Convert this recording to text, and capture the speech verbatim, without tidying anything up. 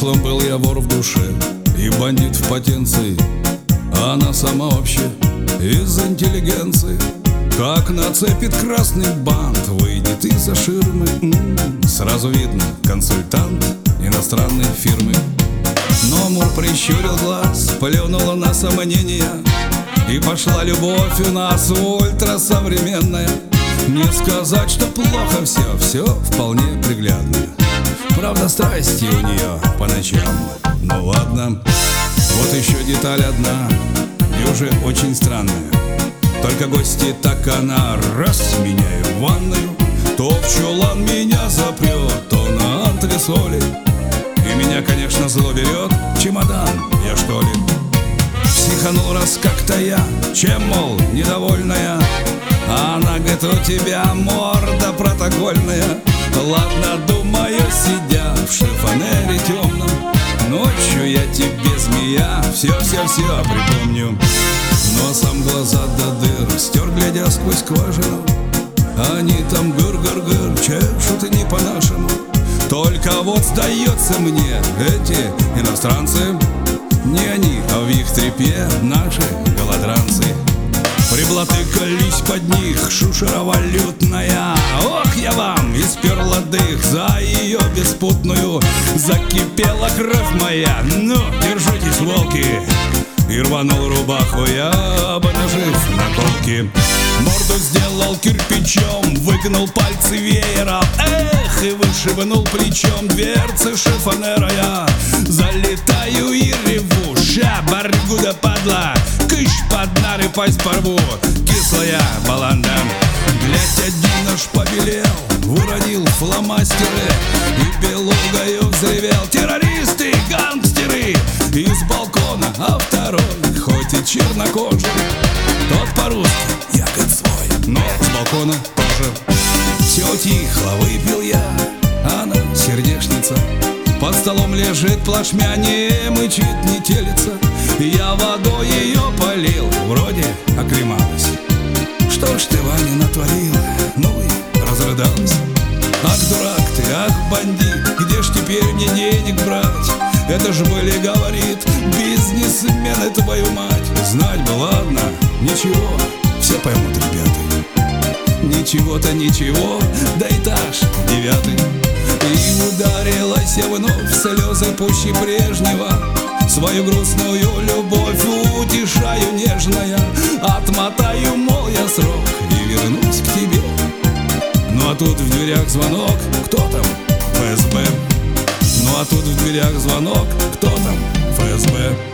прошлом был я вор в душе и бандит в потенции, а она сама вообще из интеллигенции. Как нацепит красный бант, выйдет из-за ширмы, м-м, сразу видно, консультант иностранной фирмы. Но Мур прищурил глаз, плюнула на сомнения, и пошла любовь у нас ультрасовременная. Не сказать, что плохо все, все вполне приглядно. Правда, страсти у нее по ночам, ну ладно. Вот еще деталь одна, и уже очень странная. Только гости, так она раз меня и в ванную, то в чулан меня запрет, то на антресоли. И меня, конечно, зло берет. Чемодан, я что ли? Психанул раз как-то я, чем, мол, недовольная. А она говорит, у тебя морда протокольная. Ладно, думаю, сидя в шифонере темном, ночью я тебе, змея, все-все-все припомню. Носом глаза до дыр стер, глядя сквозь скважину. Они там гыр-гыр-гыр чешут и не по-нашему. Только вот сдается мне, эти иностранцы не они, а в их трепе наши голодранцы. Приблатыкались под них, шушера валютная. Ох, я вам исперла дых за ее беспутную. Закипела кровь моя, ну, держитесь, волки. И рванул рубаху я, обнажив наколки. Морду сделал кирпичом, выгнул пальцы веером. Эх, и вышибнул плечом дверцы шифонера я. Залетаю и реву, ша, баргуда падла, кыш под нары пасть порву, кислая баланда. Глядь, один аж побелел, уронил фломастеры и белугою взревел: террористы, гангстеры! Из балкона, а второй, хоть и чернокожий, тот по-русски, я как свой, но с балкона тоже. Все тихо, выпил я, она сердечница. Под столом лежит плашмя, не мычит, не телится. Я водой ее полил, вроде оклемалась. Что ж ты, Ваня, натворила? Ну и разрыдалась. Ах, дурак ты, ах, бандит, где ж теперь мне денег брать? Это ж были, говорит, бизнесмены, твою мать. Знать бы, ладно, ничего, все поймут, ребята. Ничего-то ничего, да этаж девятый. И ударилась я вновь в слезы пуще прежнего. Свою грустную любовь утешаю нежная. Отмотаю, мол, я срок и вернусь к тебе. Ну а тут в дверях звонок, кто там? ФСБ. Ну а тут в дверях звонок, кто там? ФСБ.